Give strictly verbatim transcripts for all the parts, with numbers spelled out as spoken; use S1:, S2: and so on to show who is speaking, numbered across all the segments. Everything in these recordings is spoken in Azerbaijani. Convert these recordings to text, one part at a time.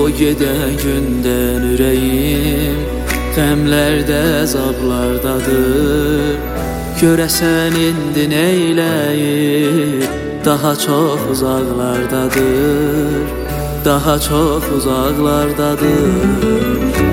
S1: gedən gündən ürəyim qəmlərdə, əzablardadır. Görəsən indi neyləyir, daha çox uzaqlardadır, daha çox uzaqlardadır.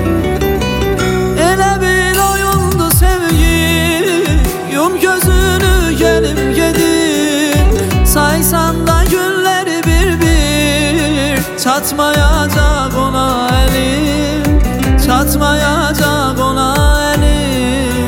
S1: Elə bir oyundu sevgi, yum gözünü gəlim gedim, saysan da günləri bir-bir, çatmayacaq ona əlim, çatmayacaq ona əlim.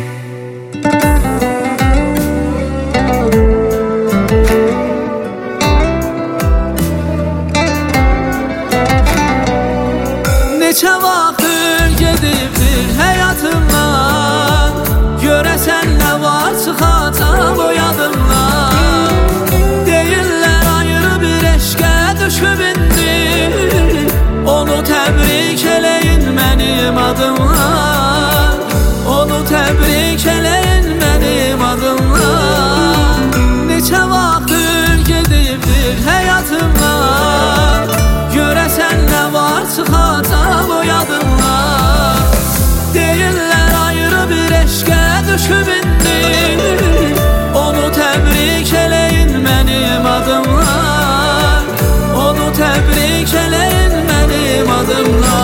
S1: Neçə vaxtdır gedibdir həyatımdan, görəsən nə var çıxacaq o yadımdan. Deyirlər ayrı bir eşqə düşüb indi, onu təbrik eləyin mənim adımla, onu təbrik eləyin mənim adımla. Neçə vaxtdır gedibdir həyatımdan, görəsən nə var çıxacaq o yadımdan. Deyirlər ayrı bir eşqə düşüb indi, onu təbrik eləyin mənim adımla, onu təbrik eləyin mənim adımla.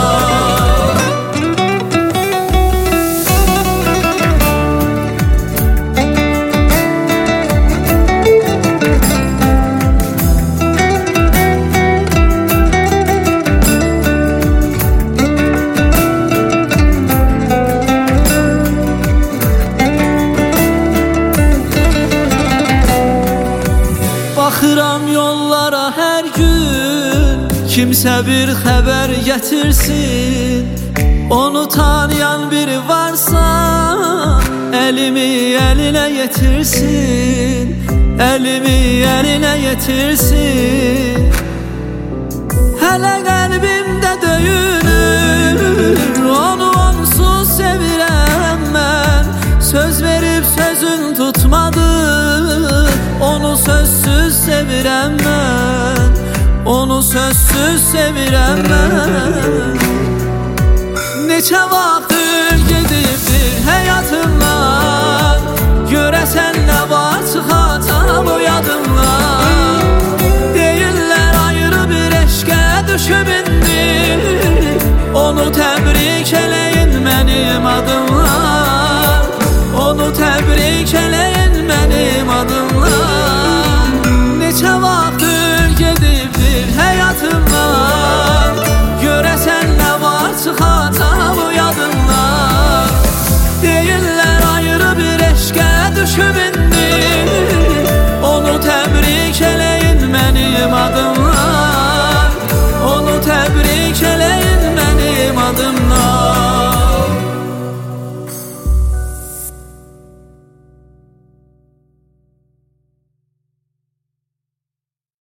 S1: Baxıram yollara hər gün, kimsə bir xəbər gətirsin. Onu tanıyan biri varsa, əlimi əlinə yetirsin, əlimi əlinə yetirsin. Hələ qəlbimdə döyünür, onu onsuz sevirəm mən. Söz verib sözün tutmadı, onu sözsüz sevirəm mən, onu sözsüz sevirəm mən. Neçə vaxtdır gedibdir həyatımdan, görəsən nə var çıxacaq o yadımdan. Deyirlər ayrı bir eşqə düşüb indi, onu təbrik eləyin mənim adımla, onu təbrik eləyin mənim adımla. Neçə vaxtdır gedibdir həyatımdan, görəsən nə var çıxacaq o yadımdan. Deyirlər ayrı bir eşqə düşüb indi,